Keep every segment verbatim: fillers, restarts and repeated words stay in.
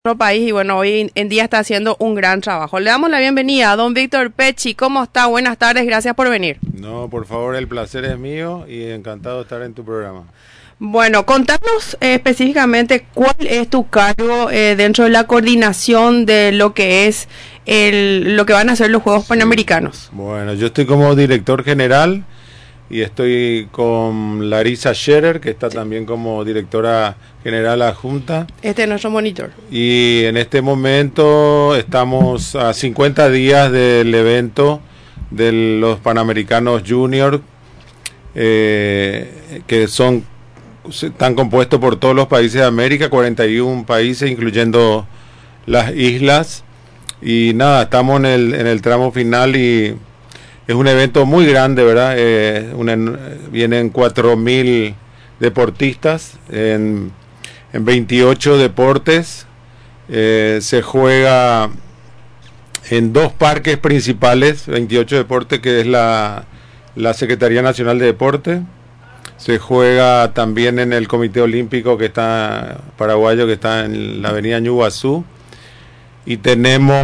nuestro país y bueno, hoy en día está haciendo un gran trabajo. Le damos la bienvenida a don Víctor Pecci. ¿Cómo está? Buenas tardes, gracias por venir. No, por favor, el placer es mío y encantado de estar en tu programa. Bueno, contanos eh, específicamente cuál es tu cargo eh, dentro de la coordinación de lo que es el, lo que van a ser los Juegos Panamericanos. Bueno, yo estoy como director general y estoy con Larissa Scherer, que está también como directora general adjunta. Este es nuestro monitor. Y en este momento estamos a cincuenta días del evento de los Panamericanos Junior, eh, que son están compuestos por todos los países de América, cuarenta y un países, incluyendo las islas. Y nada, estamos en el, en el tramo final y es un evento muy grande, ¿verdad? Eh, una, vienen cuatro mil deportistas en, en veintiocho deportes. Eh, se juega en dos parques principales, veintiocho deportes, que es la, la Secretaría Nacional de Deporte. Se juega también en el Comité Olímpico que está paraguayo, que está en la avenida Ñuguazú. Y tenemos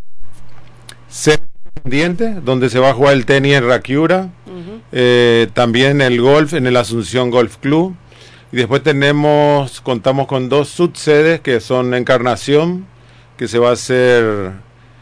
pendiente, donde se va a jugar el tenis en Raquiura, uh-huh. eh, también el golf en el Asunción Golf Club, y después tenemos, contamos con dos subsedes que son Encarnación, que se va a hacer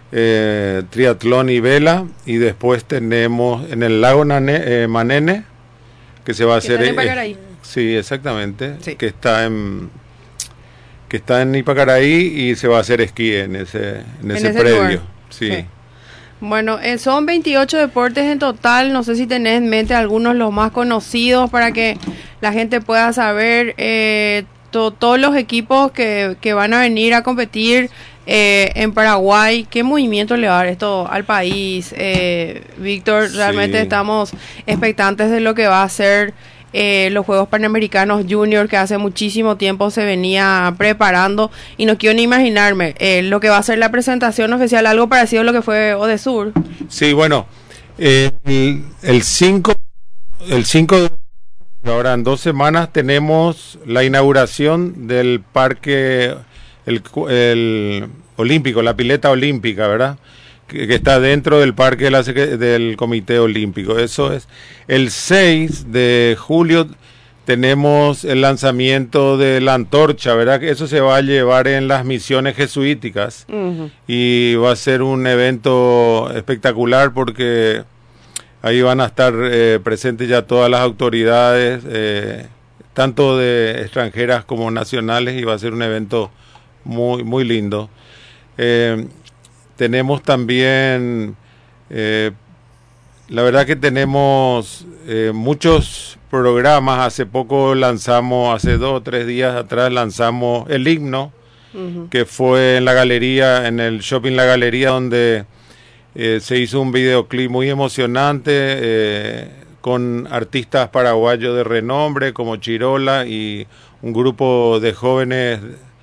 eh, triatlón y vela, y después tenemos en el lago Nane, eh, Manene, que se va a hacer... Eh, sí, exactamente, sí. que está en... que está en Ipacaraí y se va a hacer esquí en ese, en ese, en ese predio. Sí. sí. Bueno, eh, son veintiocho deportes en total, no sé si tenés en mente algunos los más conocidos para que la gente pueda saber eh, to, todos los equipos que, que van a venir a competir eh, en Paraguay. ¿Qué movimiento le va a dar esto al país? Eh, Víctor, realmente sí. Estamos expectantes de lo que va a ser Eh, los Juegos Panamericanos Junior, que hace muchísimo tiempo se venía preparando, y no quiero ni imaginarme eh, lo que va a ser la presentación oficial, algo parecido a lo que fue Odesur. Sí, bueno, eh, el cinco el cinco de ahora en dos semanas tenemos la inauguración del parque el, el olímpico, la pileta olímpica, ¿verdad? Que, que está dentro del parque de la, del Comité Olímpico. Eso es el seis de julio. Tenemos el lanzamiento de la antorcha, ¿verdad? Que eso se va a llevar en las misiones jesuíticas, uh-huh. Y va a ser un evento espectacular porque ahí van a estar eh, presentes ya todas las autoridades, eh, tanto de extranjeras como nacionales, y va a ser un evento muy muy lindo. Eh, Tenemos también, eh, la verdad que tenemos eh, muchos programas. Hace poco lanzamos, hace dos o tres días atrás lanzamos el himno, uh-huh. que fue en la galería, en el shopping La Galería, donde eh, se hizo un videoclip muy emocionante eh, con artistas paraguayos de renombre como Chirola y un grupo de jóvenes.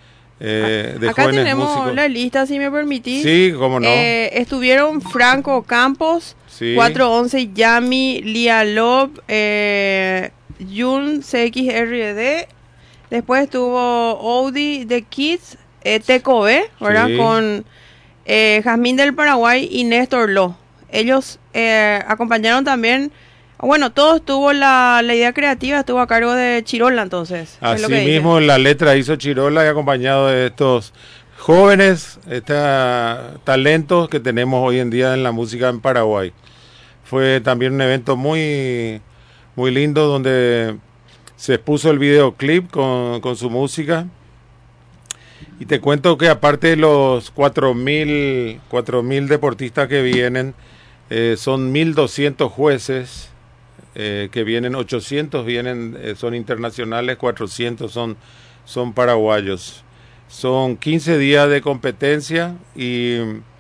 Eh, de Acá jóvenes tenemos músicos. La lista, si me permitís. Sí, cómo no. Eh, estuvieron Franco Campos, sí. cuatro once Yami, Lia Love, eh, Jun C X R D. Después estuvo Audi The Kids, eh, Tecobe, ¿verdad? Sí. Con eh, Jazmín del Paraguay y Néstor Lo. Ellos eh, acompañaron también. Bueno, todo estuvo, la, la idea creativa estuvo a cargo de Chirola, entonces. Así mismo la letra hizo Chirola, y acompañado de estos jóvenes, estos talentos que tenemos hoy en día en la música en Paraguay. Fue también un evento muy, muy lindo donde se expuso el videoclip con, con su música. Y te cuento que aparte de los cuatro mil deportistas que vienen, eh, son mil doscientos jueces. Eh, que vienen, ochocientos vienen, eh, son internacionales, cuatrocientos son, son paraguayos. Son quince días de competencia y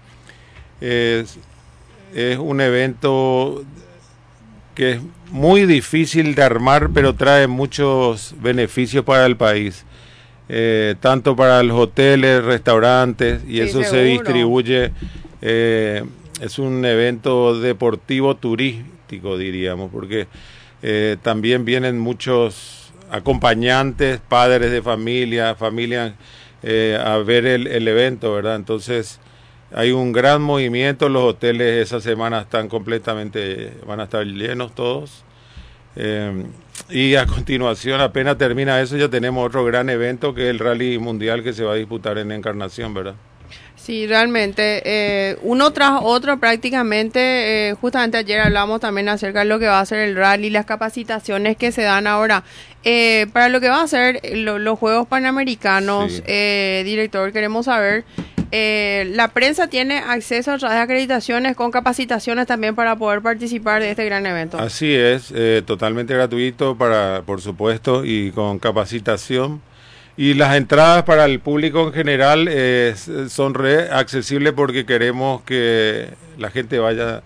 eh, es, es un evento que es muy difícil de armar, pero trae muchos beneficios para el país, eh, tanto para los hoteles, restaurantes, y sí, eso seguro. Se distribuye, eh, es un evento deportivo turístico, diríamos, porque eh, también vienen muchos acompañantes, padres de familia, familias eh, a ver el, el evento, ¿verdad? Entonces hay un gran movimiento, los hoteles esa semana están completamente, van a estar llenos todos. Eh, y a continuación, apenas termina eso, ya tenemos otro gran evento que es el Rally Mundial que se va a disputar en Encarnación, ¿verdad? Sí, realmente, eh, uno tras otro prácticamente, eh, justamente ayer hablamos también acerca de lo que va a ser el rally, las capacitaciones que se dan ahora. Eh, para lo que va a ser lo, los Juegos Panamericanos, sí. eh, director, queremos saber, eh, la prensa tiene acceso a través de acreditaciones con capacitaciones también para poder participar de este gran evento. Así es, eh, totalmente gratuito, para, por supuesto, y con capacitación. Y las entradas para el público en general eh, son re accesibles porque queremos que la gente vaya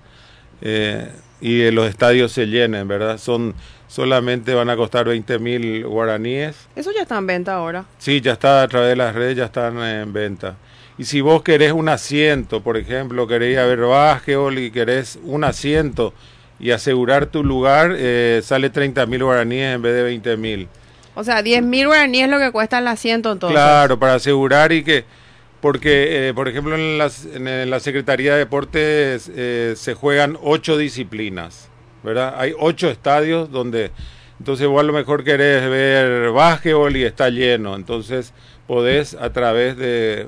eh, y los estadios se llenen, ¿verdad? Son solamente van a costar veinte mil guaraníes. ¿Eso ya está en venta ahora? Sí, ya está a través de las redes, ya están en venta. Y si vos querés un asiento, por ejemplo, querés ir a ver básquetbol y querés un asiento y asegurar tu lugar, eh, sale treinta mil guaraníes en vez de veinte mil. O sea, diez mil guaraníes es lo que cuesta el asiento entonces. Claro, para asegurar y que, porque, eh, por ejemplo, en, las, en la Secretaría de Deportes eh, se juegan ocho disciplinas, ¿verdad? Hay ocho estadios donde, entonces vos a lo mejor querés ver básquetbol y está lleno, entonces podés a través de,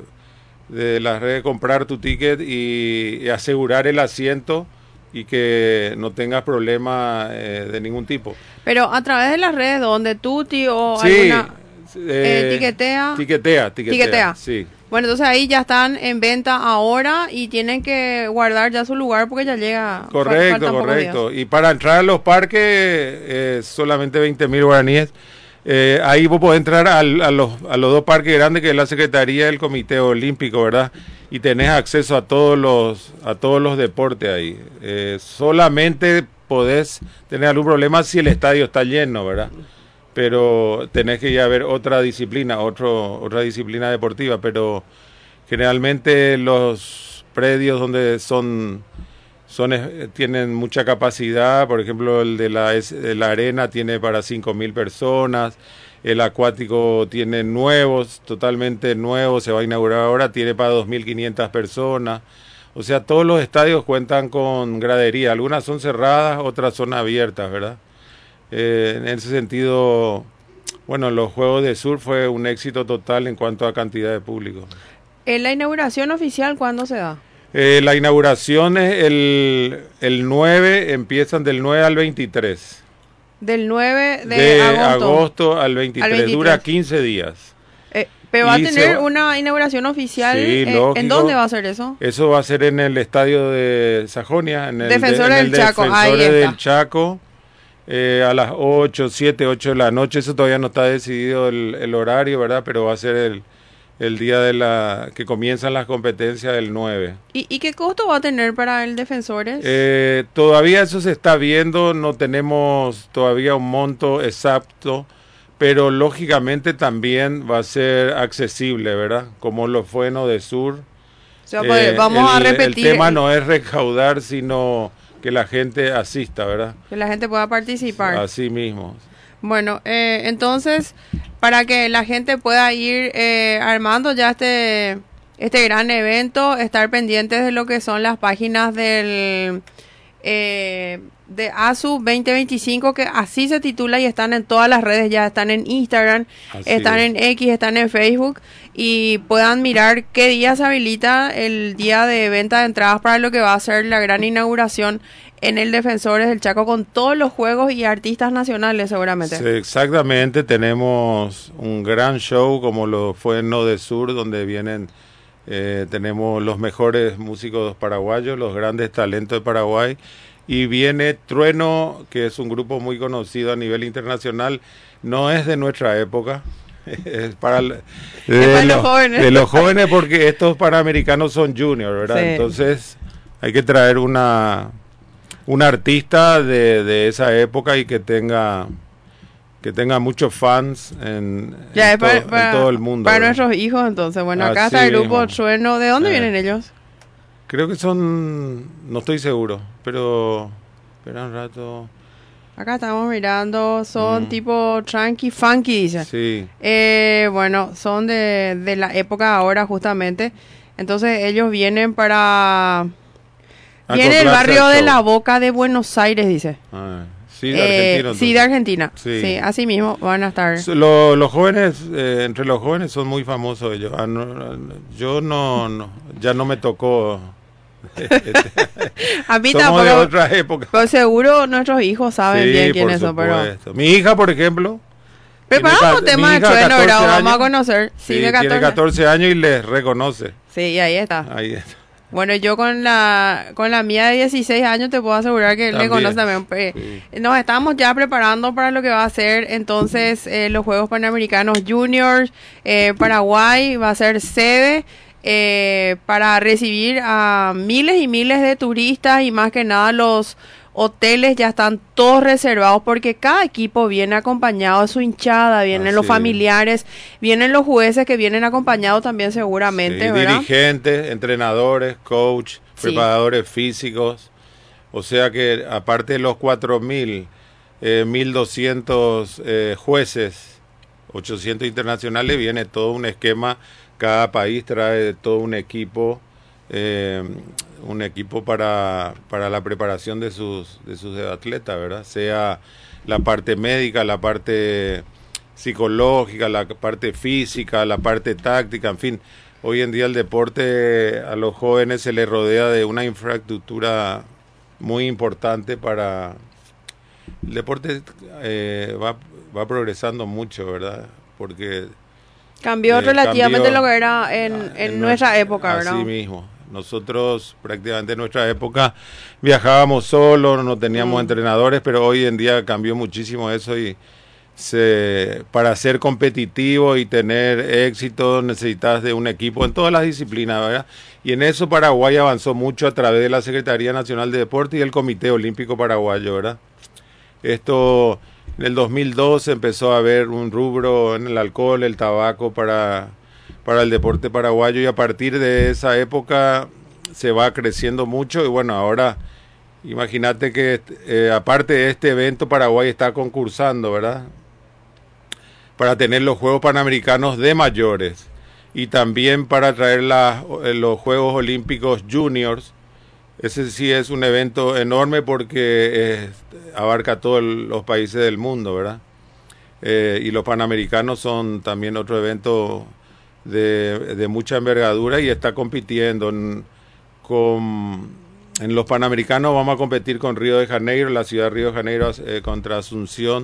de las redes comprar tu ticket y, y asegurar el asiento y que no tengas problema eh, de ningún tipo. Pero a través de las redes donde Tuti o sí, alguna eh, eh, tiquetea, tiquetea, tiquetea, tiquetea. Sí. Bueno, entonces ahí ya están en venta ahora y tienen que guardar ya su lugar porque ya llega. Correcto, correcto. Y para entrar a los parques eh, solamente veinte mil guaraníes. Eh, ahí vos podés entrar al, a, los, a los dos parques grandes que es la Secretaría del Comité Olímpico, ¿verdad? Y tenés acceso a todos los a todos los deportes ahí. Eh, solamente podés tener algún problema si el estadio está lleno, ¿verdad? Pero tenés que ir a ver otra disciplina, otro, otra disciplina deportiva, pero generalmente los predios donde son, son tienen mucha capacidad, por ejemplo el de la, de la arena tiene para cinco mil personas, el acuático tiene nuevos, totalmente nuevos, se va a inaugurar ahora, tiene para dos mil quinientas personas. O sea, todos los estadios cuentan con gradería, algunas son cerradas, otras son abiertas, ¿verdad? Eh, en ese sentido, bueno, los Juegos de Surf fue un éxito total en cuanto a cantidad de público. ¿En la inauguración oficial cuándo se da? Eh, la inauguración es el, el nueve, empiezan del nueve al veintitrés. Del nueve de, de agosto. agosto al veintitrés, al veintitrés, dura quince días. Eh, pero va a tener va... una inauguración oficial. Sí, eh, ¿En dónde va a ser eso? Eso va a ser en el estadio de Sajonia, en el Defensores de, en del el Chaco. Defensores Ahí del Chaco, eh, a las ocho, siete, ocho de la noche. Eso todavía no está decidido el, el horario, ¿verdad? Pero va a ser el, el día de la que comienzan las competencias del nueve. ¿Y, y qué costo va a tener para el Defensores? Eh, todavía eso se está viendo, no tenemos todavía un monto exacto, pero lógicamente también va a ser accesible, ¿verdad? Como lo fue en Odesur. O sea, pues, eh, vamos el, a repetir. El tema no es recaudar, sino que la gente asista, ¿verdad? Que la gente pueda participar. Así mismo. Bueno, eh, entonces, para que la gente pueda ir eh, armando ya este, este gran evento, estar pendientes de lo que son las páginas del... Eh, de A S U veinte veinticinco, que así se titula y están en todas las redes, ya están en Instagram, así están es. en X, están en Facebook y puedan mirar qué día se habilita el día de venta de entradas para lo que va a ser la gran inauguración en el Defensores del Chaco con todos los juegos y artistas nacionales seguramente. Sí, exactamente, tenemos un gran show como lo fue en Odesur, donde vienen, eh, tenemos los mejores músicos paraguayos, los grandes talentos de Paraguay. Y viene Trueno, que es un grupo muy conocido a nivel internacional, no es de nuestra época, es para, de, es para los, los jóvenes. De los jóvenes porque estos panamericanos son juniors, ¿verdad? Sí. Entonces hay que traer una, una artista de, de esa época y que tenga que tenga muchos fans en, ya, en, para, to, para, en todo el mundo. Para ¿verdad? Nuestros hijos, entonces. Bueno, acá Así está el grupo mismo. Trueno. ¿De dónde eh. vienen ellos? Creo que son, no estoy seguro, pero espera un rato. Acá estamos mirando, son mm. tipo tranqui funky, dice. Sí. Eh, bueno, son de, de la época ahora justamente. Entonces ellos vienen para... Viene del barrio de La Boca de Buenos Aires, dice. Ah, sí, de Argentina. Eh, sí, de Argentina. Sí. sí, así mismo van a estar. Lo, los jóvenes, eh, entre los jóvenes son muy famosos ellos. Ah, no, yo no, no, ya no me tocó... A mí Somos tampoco. de otras épocas. Pero seguro nuestros hijos saben sí, bien quiénes son, pero... Mi hija, por ejemplo... Preparamos temas de Chueno, ¿verdad? Vamos a conocer. Sí, sí de catorce. Tiene catorce años y les reconoce. Sí, y ahí está. Ahí está. Bueno, yo con la con la mía de dieciséis años te puedo asegurar que también. le conoce también. Eh, sí. Nos estamos ya preparando para lo que va a ser entonces eh, los Juegos Panamericanos Juniors. Eh, Paraguay va a ser sede eh, para recibir a miles y miles de turistas y más que nada los hoteles ya están todos reservados porque cada equipo viene acompañado de su hinchada, vienen ah, los sí. familiares, vienen los jueces que vienen acompañados también seguramente, sí, ¿verdad? Dirigentes, entrenadores, coach, sí. preparadores físicos, o sea que aparte de los cuatro mil, eh, mil doscientos eh, jueces, ochocientos internacionales, viene todo un esquema, cada país trae todo un equipo, eh, un equipo para, para la preparación de sus, de sus atletas, ¿verdad? Sea la parte médica, la parte psicológica, la parte física, la parte táctica, en fin. Hoy en día el deporte a los jóvenes se les rodea de una infraestructura muy importante para... El deporte eh, va, va progresando mucho, ¿verdad? Porque... Cambió eh, relativamente cambió, lo que era en, en, en nuestra época, ¿verdad? Así mismo. Nosotros prácticamente en nuestra época viajábamos solos, no teníamos mm. entrenadores, pero hoy en día cambió muchísimo eso y se, para ser competitivo y tener éxito necesitas de un equipo en todas las disciplinas, ¿verdad? Y en eso Paraguay avanzó mucho a través de la Secretaría Nacional de Deporte y el Comité Olímpico Paraguayo, ¿verdad? Esto en el dos mil doce empezó a haber un rubro en el alcohol, el tabaco para... para el deporte paraguayo y a partir de esa época se va creciendo mucho y bueno, ahora imagínate que eh, aparte de este evento Paraguay está concursando, ¿verdad? Para tener los Juegos Panamericanos de mayores y también para traer la, los Juegos Olímpicos Juniors. Ese sí es un evento enorme porque eh, abarca todos los países del mundo, ¿verdad? Eh, y los Panamericanos son también otro evento De, de mucha envergadura y está compitiendo en, con, en los Panamericanos. Vamos a competir con Río de Janeiro, la ciudad de Río de Janeiro eh, contra Asunción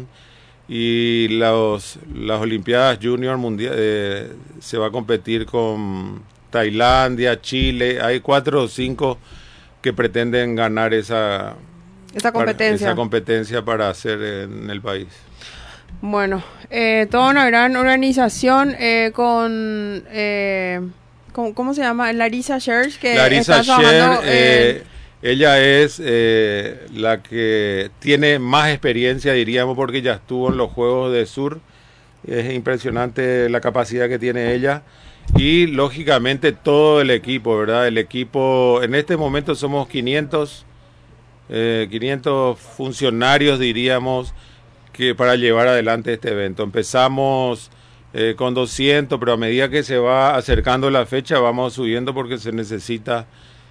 y los, las Olimpiadas Junior mundial, eh, se va a competir con Tailandia, Chile, hay cuatro o cinco que pretenden ganar esa, esa competencia para, esa competencia para hacer en el país. Bueno, eh, toda una gran organización eh, con, eh, con, ¿cómo se llama? Larissa Scherz, que Larissa está trabajando Scherz, eh, ella es eh, la que tiene más experiencia, diríamos, porque ya estuvo en los Juegos de Sur. Es impresionante la capacidad que tiene ella. Y, lógicamente, todo el equipo, ¿verdad? El equipo, en este momento somos quinientos, eh, quinientos funcionarios, diríamos, que para llevar adelante este evento. Empezamos eh, con doscientos, pero a medida que se va acercando la fecha vamos subiendo porque se necesita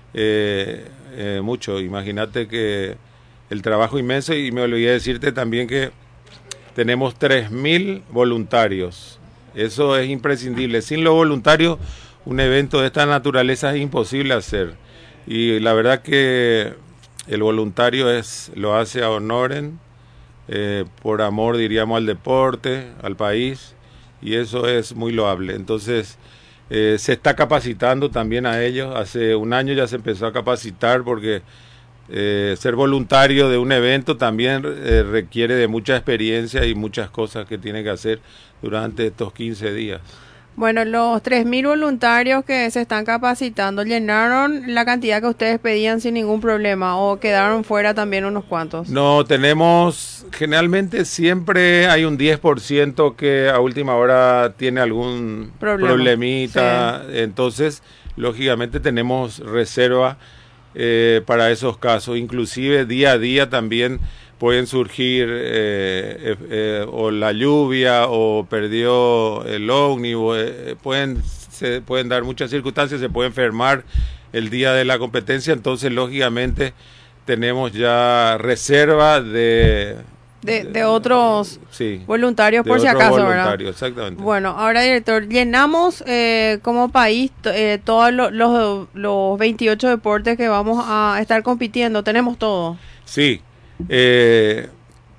eh, eh, mucho. Imagínate que el trabajo inmenso, y me olvidé decirte también que tenemos tres mil voluntarios. Eso es imprescindible. Sin los voluntarios un evento de esta naturaleza es imposible hacer. Y la verdad que el voluntario es lo hace a honoren, Eh, por amor, diríamos, al deporte, al país, y eso es muy loable. Entonces, eh, se está capacitando también a ellos. Hace un año ya se empezó a capacitar porque eh, ser voluntario de un evento también eh, requiere de mucha experiencia y muchas cosas que tiene que hacer durante estos quince días. Bueno, los tres mil voluntarios que se están capacitando, ¿llenaron la cantidad que ustedes pedían sin ningún problema o quedaron fuera también unos cuantos? No, tenemos, generalmente siempre hay un diez por ciento que a última hora tiene algún Problema. problemita, sí. Entonces, lógicamente tenemos reserva eh, para esos casos, inclusive día a día también pueden surgir eh, eh, eh, o la lluvia o perdió el ómnibus, eh, pueden, se pueden dar muchas circunstancias, se puede enfermar el día de la competencia, entonces lógicamente tenemos ya reserva de... De, de otros sí, voluntarios de por si otros acaso, voluntarios, ¿verdad? Exactamente. Bueno, ahora director, llenamos eh, como país eh, todos lo, los, los veintiocho deportes que vamos a estar compitiendo, tenemos todo. Sí, eh,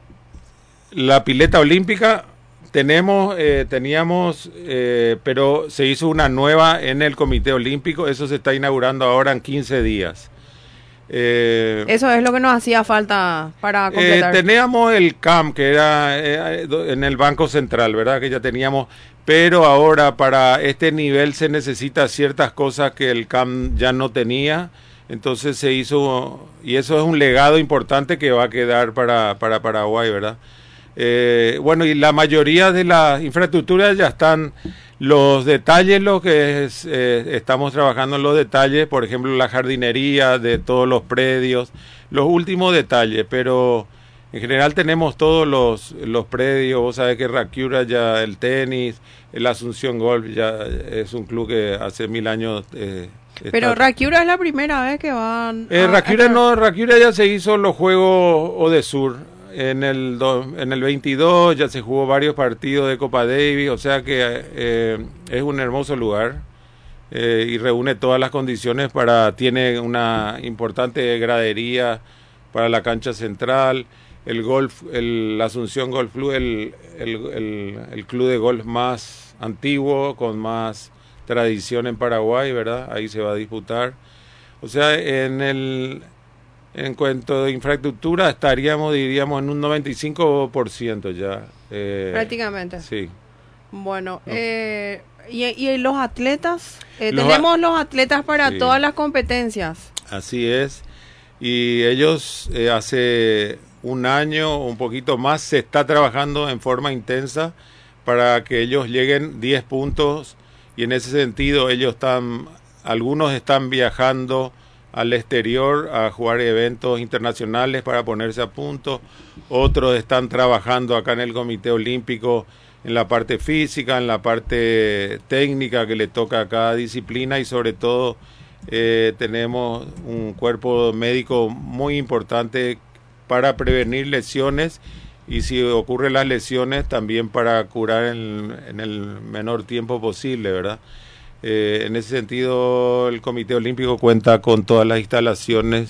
la pileta olímpica tenemos, eh, teníamos, eh, pero se hizo una nueva en el Comité Olímpico, eso se está inaugurando ahora en quince días. Eh, Eso es lo que nos hacía falta para completar. Eh, teníamos el C A M, que era eh, en el Banco Central, ¿verdad? Que ya teníamos, pero ahora para este nivel se necesita ciertas cosas que el C A M ya no tenía, entonces se hizo, y eso es un legado importante que va a quedar para, para Paraguay, ¿verdad? Eh, bueno, y la mayoría de las infraestructuras ya están. Los detalles, lo que es, eh, estamos trabajando en los detalles, por ejemplo, la jardinería de todos los predios, los últimos detalles, pero en general tenemos todos los, los predios. Vos sabés que Rakiura ya, el tenis, el Asunción Golf ya es un club que hace mil años... Eh, pero Rakiura es la primera vez que van... Eh, Rakiura no, Rakiura ya se hizo los Juegos Odesur. En el, do, en el veintidós ya se jugó varios partidos de Copa Davis, o sea que eh, es un hermoso lugar eh, y reúne todas las condiciones para, tiene una importante gradería para la cancha central, el golf, el Asunción Golf Club, el, el, el, el club de golf más antiguo, con más tradición en Paraguay, ¿verdad? Ahí se va a disputar. O sea, en el... En cuanto a infraestructura, estaríamos, diríamos, en un noventa y cinco por ciento ya. Eh, Prácticamente. Sí. Bueno, no. eh, ¿y, ¿y los atletas? Eh, los tenemos a... los atletas para sí. todas las competencias. Así es. Y ellos eh, hace un año o un poquito más se está trabajando en forma intensa para que ellos lleguen diez puntos. Y en ese sentido ellos están, algunos están viajando al exterior a jugar eventos internacionales para ponerse a punto, otros están trabajando acá en el Comité Olímpico en la parte física, en la parte técnica que le toca a cada disciplina y sobre todo eh, tenemos un cuerpo médico muy importante para prevenir lesiones y si ocurren las lesiones también para curar en, en el menor tiempo posible, ¿verdad? Eh, en ese sentido, el Comité Olímpico cuenta con todas las instalaciones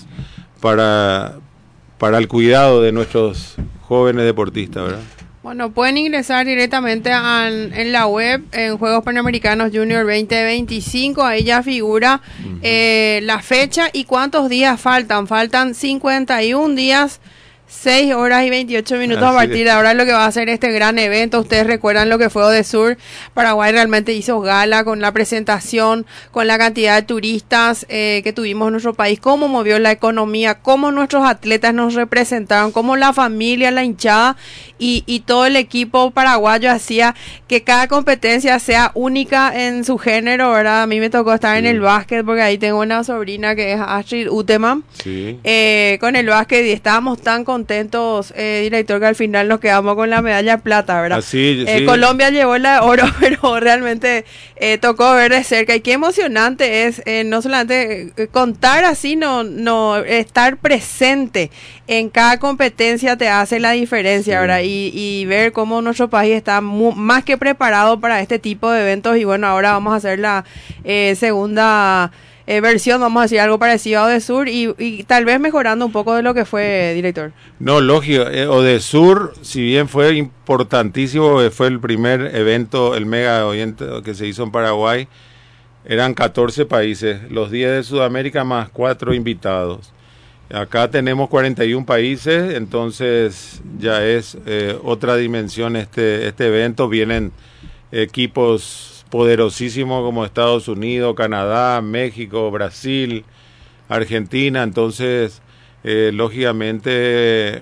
para, para el cuidado de nuestros jóvenes deportistas, ¿verdad? Bueno, pueden ingresar directamente a, en la web, en Juegos Panamericanos Junior veinte veinticinco, ahí ya figura uh-huh. eh, la fecha y cuántos días faltan. Faltan cincuenta y un días, seis horas y veintiocho minutos Así a partir de ahora lo que va a ser este gran evento. Ustedes recuerdan lo que fue Odesur. Paraguay realmente hizo gala con la presentación, con la cantidad de turistas eh, que tuvimos en nuestro país, cómo movió la economía, cómo nuestros atletas nos representaron, cómo la familia, la hinchada y, y todo el equipo paraguayo hacía que cada competencia sea única en su género, ¿verdad? A mí me tocó estar sí. en el básquet porque ahí tengo una sobrina que es Astrid Uteman sí. eh, con el básquet y estábamos tan contentos contentos, eh, director, que al final nos quedamos con la medalla de plata, ¿verdad? Así, eh, sí. Colombia llevó la de oro, pero realmente eh, tocó ver de cerca y qué emocionante es eh, no solamente eh, contar así, no, no estar presente en cada competencia te hace la diferencia, sí. ¿verdad? Y, y ver cómo nuestro país está mu- más que preparado para este tipo de eventos y bueno, ahora vamos a hacer la eh, segunda Eh, versión, vamos a decir algo parecido a Odesur y, y tal vez mejorando un poco de lo que fue, director. No, lógico, eh, Odesur, si bien fue importantísimo, eh, fue el primer evento, el mega evento que se hizo en Paraguay, eran catorce países, los diez de Sudamérica más cuatro invitados. Acá tenemos cuarenta y un países, entonces ya es eh, otra dimensión este, este evento, vienen equipos poderosísimo como Estados Unidos, Canadá, México, Brasil, Argentina, entonces eh, lógicamente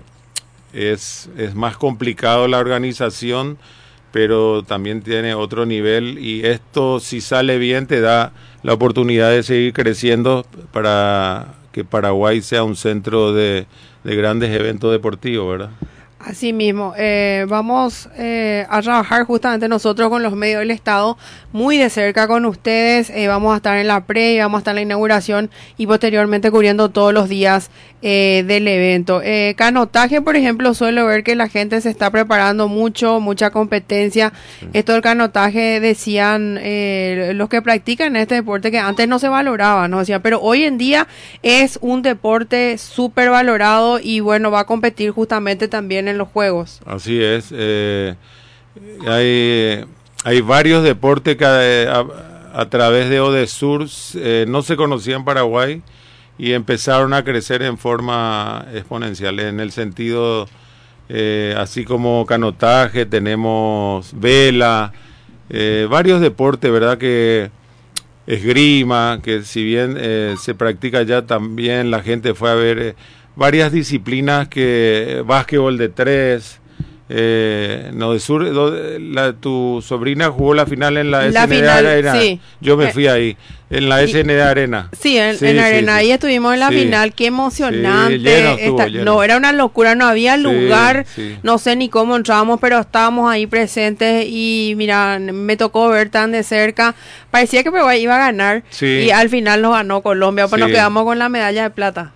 es, es más complicado la organización, pero también tiene otro nivel y esto si sale bien te da la oportunidad de seguir creciendo para que Paraguay sea un centro de, de grandes eventos deportivos, ¿verdad? Así mismo, eh, vamos eh, a trabajar justamente nosotros con los medios del Estado muy de cerca con ustedes. Eh, vamos a estar en la pre, vamos a estar en la inauguración y posteriormente cubriendo todos los días eh, del evento. Eh, canotaje, por ejemplo, suelo ver que la gente se está preparando mucho, mucha competencia. Sí. Esto del canotaje decían eh, los que practican este deporte que antes no se valoraba, ¿no? Decían, pero hoy en día es un deporte súper valorado y bueno, va a competir justamente también en los juegos. Así es. Eh, hay, hay varios deportes que a, a, a través de Odesur eh, no se conocían en Paraguay y empezaron a crecer en forma exponencial, en el sentido, eh, así como canotaje, tenemos vela, eh, varios deportes, ¿verdad? Que esgrima, que si bien eh, se practica ya también, la gente fue a ver... Eh, varias disciplinas, que básquetbol de tres, eh, no de sur, la, tu sobrina jugó la final en la, la S N D final, Arena, sí. Yo me fui ahí, en la y, S N D Arena. Sí, en, sí, en Arena, sí, ahí sí. Estuvimos en la sí. final, qué emocionante. Sí, lleno estuvo, Esta, lleno. No, era una locura, no había lugar, sí, sí. No sé ni cómo entrábamos, pero estábamos ahí presentes y mira, me tocó ver tan de cerca, parecía que Paraguay iba a ganar sí. Y al final nos ganó Colombia, pues sí. Nos quedamos con la medalla de plata.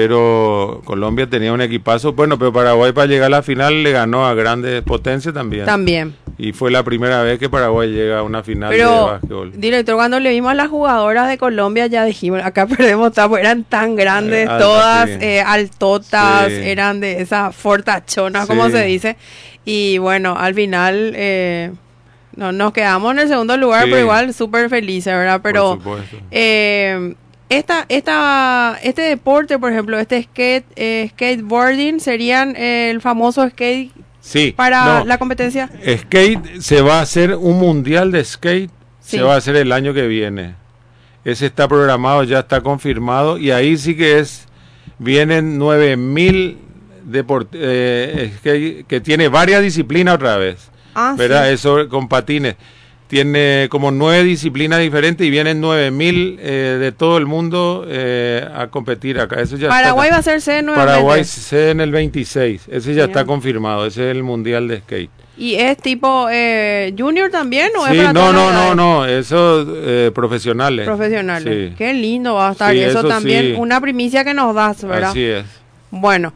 Pero Colombia tenía un equipazo, bueno, pero Paraguay para llegar a la final le ganó a grandes potencias también. También. Y fue la primera vez que Paraguay llega a una final pero, de básquetbol. Director, cuando le vimos a las jugadoras de Colombia ya dijimos, acá perdemos, eran tan grandes, eh, todas sí. eh, altotas, sí. Eran de esas fortachonas, sí. Como se dice. Y bueno, al final... Eh, no, nos quedamos en el segundo lugar, sí. Pero igual súper felices, ¿verdad? Pero... Por supuesto. Eh, Esta, esta, este deporte, por ejemplo, este skate, eh, skateboarding, serían eh, el famoso skate sí, para no, la competencia. Skate, se va a hacer un mundial de skate, sí. Se va a hacer el año que viene. Ese está programado, ya está confirmado, y ahí sí que es, vienen nueve mil deportes, eh, skate, que tiene varias disciplinas otra vez, ah, ¿verdad? Sí. Eso con patines. Tiene como nueve disciplinas diferentes y vienen nueve mil eh, de todo el mundo eh, a competir acá. Eso ya Paraguay está, va a ser sede nuevamente. Paraguay sede en el veintiséis. Ese ya Bien. Está confirmado. Ese es el mundial de skate. ¿Y es tipo eh, junior también o sí, es para no, no, no, no, eso eh, profesionales. Profesionales. Sí. Qué lindo va a estar. Sí, eso, eso también, sí. Una primicia que nos das, ¿verdad? Así es. Bueno,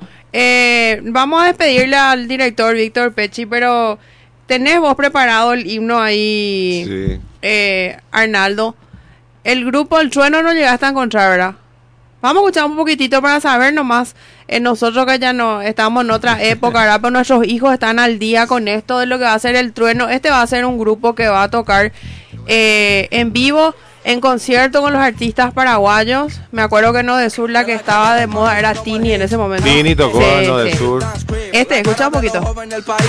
eh, vamos a despedirle al director Víctor Pecci, pero... ¿Tenés vos preparado el himno ahí, sí. eh, Arnaldo? El grupo El Trueno no llegaste a encontrar, ¿verdad? Vamos a escuchar un poquitito para saber nomás, eh, nosotros que ya no estamos en otra época, ¿verdad? Pero nuestros hijos están al día con esto de lo que va a ser El Trueno. Este va a ser un grupo que va a tocar eh, en vivo, en concierto con los artistas paraguayos. Me acuerdo que en Odesur la que estaba de moda era Tini en ese momento. Tini tocó sí, en Odesur. Este, escucha un poquito. No,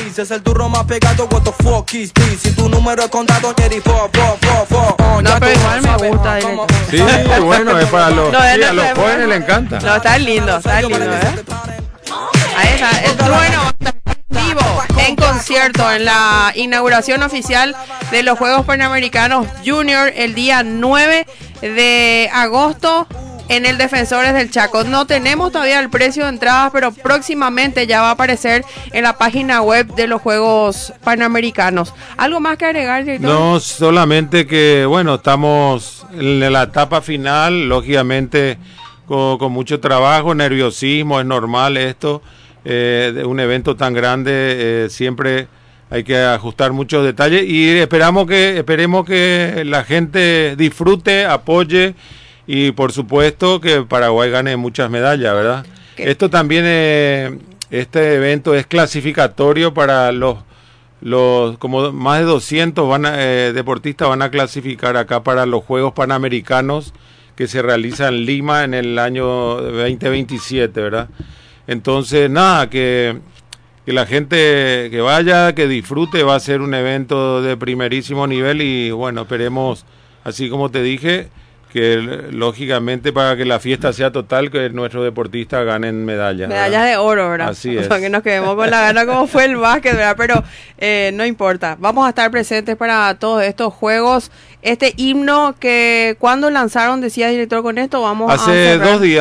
pero igual me gusta. Directo. Sí, bueno, es para los, no, sí, a los jóvenes les encanta. No, está lindo, está lindo, ¿eh? Ahí está, El Trueno vivo en concierto en la inauguración oficial de los Juegos Panamericanos Junior el día nueve de agosto en el Defensores del Chaco. No tenemos todavía el precio de entradas, pero próximamente ya va a aparecer en la página web de los Juegos Panamericanos. ¿Algo más que agregar, director? No, solamente que, bueno, estamos en la etapa final, lógicamente con, con mucho trabajo, nerviosismo, es normal esto. Eh, de un evento tan grande eh, siempre hay que ajustar muchos detalles y esperamos que esperemos que la gente disfrute, apoye y por supuesto que Paraguay gane muchas medallas, ¿verdad? ¿Qué? Esto también eh, este evento es clasificatorio para los los como más de doscientos van a, eh, deportistas van a clasificar acá para los Juegos Panamericanos que se realizan en Lima en el año veinte veintisiete, ¿verdad? Entonces, nada, que, que la gente que vaya, que disfrute, va a ser un evento de primerísimo nivel y bueno, esperemos, así como te dije, que lógicamente para que la fiesta sea total, que nuestros deportistas ganen medallas. Medallas de oro, ¿verdad? Así es. O sea, que nos quedemos con la gana como fue el básquet, ¿verdad? Pero eh, no importa, vamos a estar presentes para todos estos juegos. Este himno que, ¿cuándo lanzaron, decía el director con esto? Vamos Hace a dos días.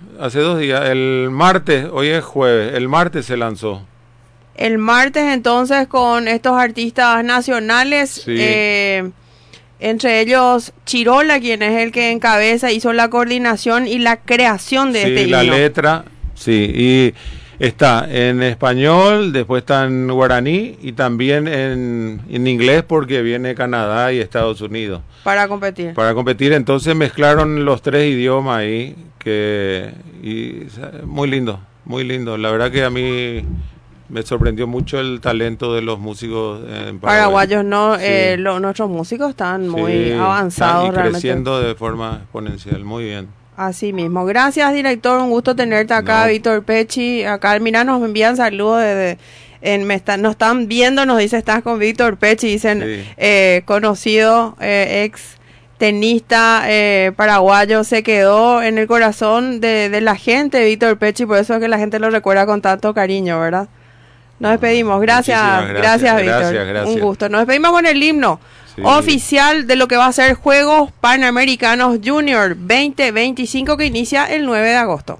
hace dos días, el martes, hoy es jueves, el martes se lanzó. El martes entonces con estos artistas nacionales, Sí. eh, entre ellos Chirola, quien es el que encabeza, hizo la coordinación y la creación de Sí, este la himno. letra, sí, y está en español, después está en guaraní y también en, en inglés porque viene Canadá y Estados Unidos. Para competir. Para competir, entonces mezclaron los tres idiomas ahí, que y, muy lindo, muy lindo. La verdad que a mí me sorprendió mucho el talento de los músicos en Paraguay. Paraguayos, no, Sí. eh, lo, nuestros músicos están muy Sí, avanzados están y realmente. creciendo de forma exponencial, muy bien. Así mismo. Gracias, director. Un gusto tenerte acá, No. Víctor Pechi. Acá, mira, nos envían saludos desde... En, me está, nos están viendo, nos dice, estás con Víctor Pechi, dicen, Sí. eh, conocido, eh, ex tenista eh, paraguayo, se quedó en el corazón de, de la gente, Víctor Pechi, por eso es que la gente lo recuerda con tanto cariño, ¿verdad? Nos despedimos. Gracias, Muchísimas gracias, gracias, Víctor. gracias, gracias. Un gusto. Nos despedimos con el himno Sí. oficial de lo que va a ser Juegos Panamericanos Junior veinte veinticinco, que inicia el nueve de agosto.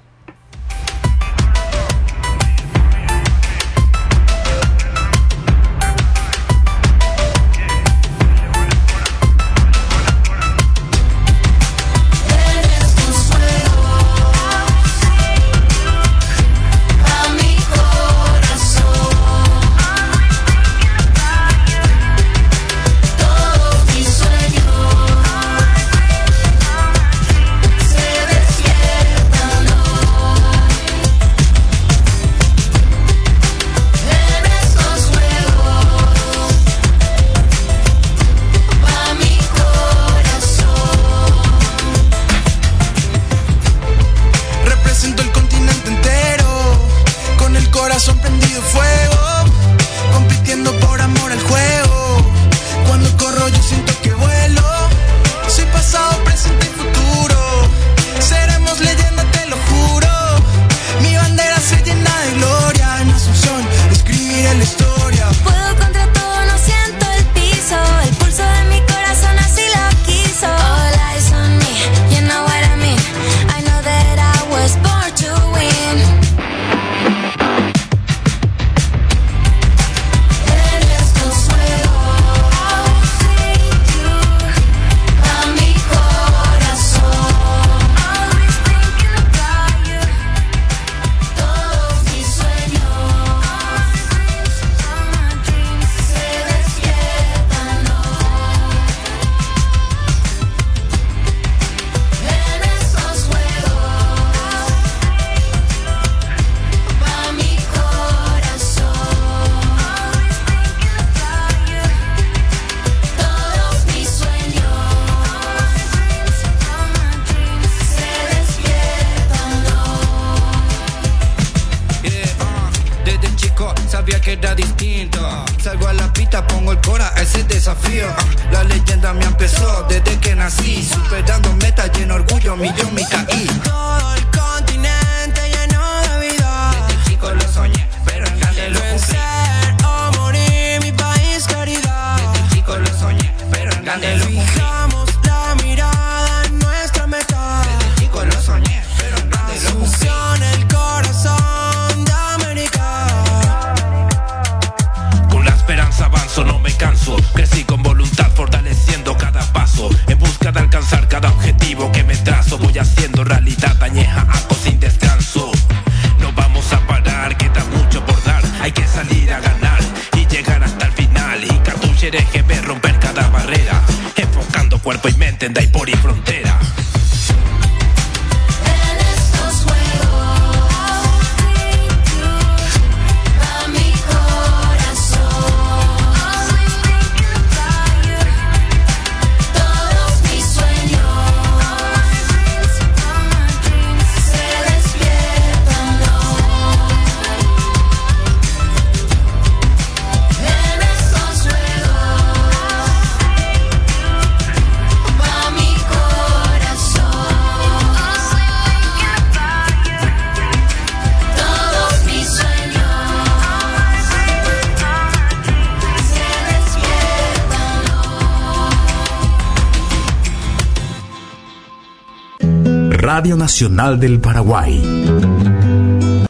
Pa' mi corazón. Radio Nacional del Paraguay.